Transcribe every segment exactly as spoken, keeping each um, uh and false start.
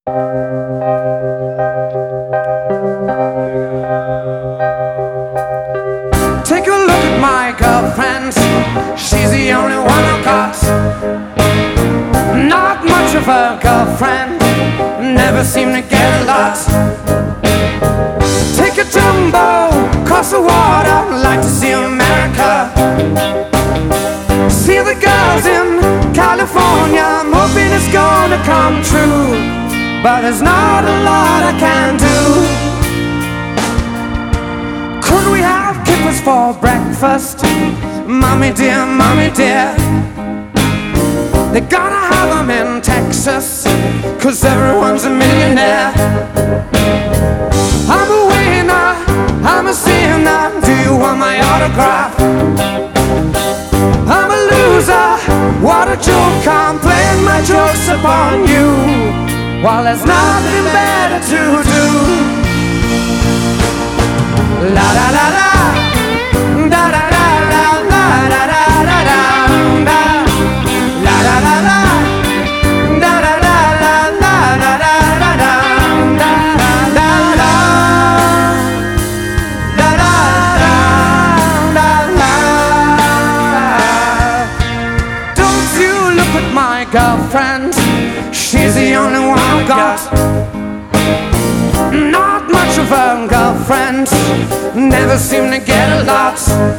Take a look at my girlfriend. She's the only one I've got. Not much of a girlfriend, never seem to get a lot. Take a jumbo across the water, like to see America. See the girls in California, I'm hoping it's gonna come true, but there's not a lot I can do. Could we have kippers for breakfast? Mommy dear, mommy dear, they're gonna have them in Texas, cause everyone's a millionaire. I'm a winner, I'm a sinner, do you want my autograph? I'm a loser, what a joke, I'm playing my jokes upon you, while there's nothing better to do. La la la la, da da da da, la da da da da, da. La la la la, da da da da, la da da da da, da da da, da da da da. Don't you look at my girlfriend, she's the only one I've got. Not much of a girlfriend, never seem to get a lot.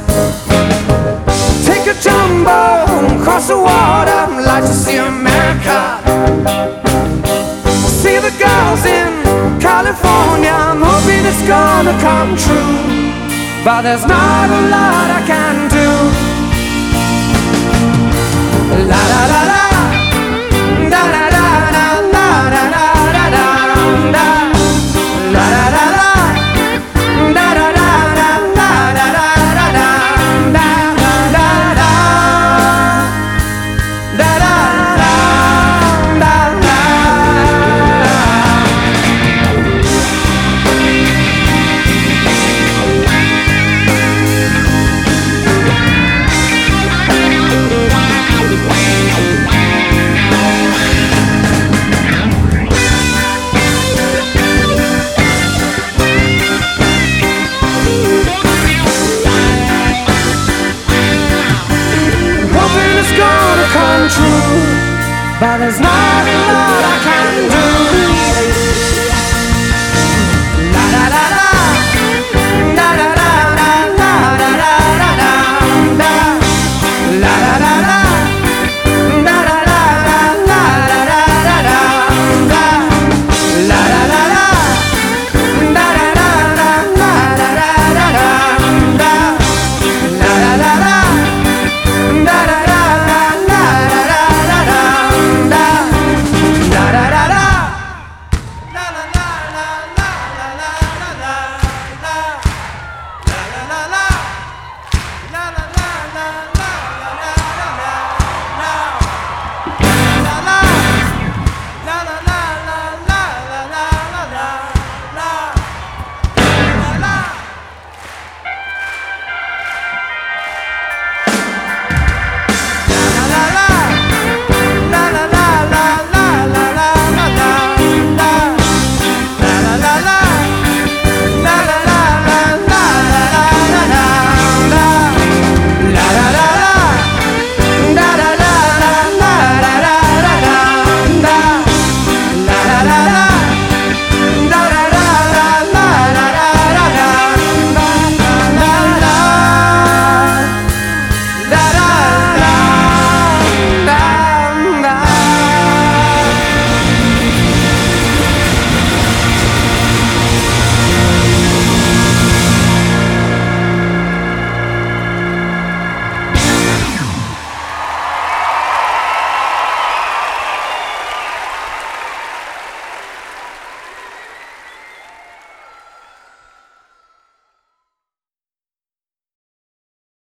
Take a jumbo across the water, like to see America. See the girls in California, I'm hoping it's gonna come true, but there's not a lot I can do. La la la la, da da da da, la da da da da, da. La la la la, da da da da, la da da da da, da da da da, da da da da da. Hoping it's gonna come true, but there's not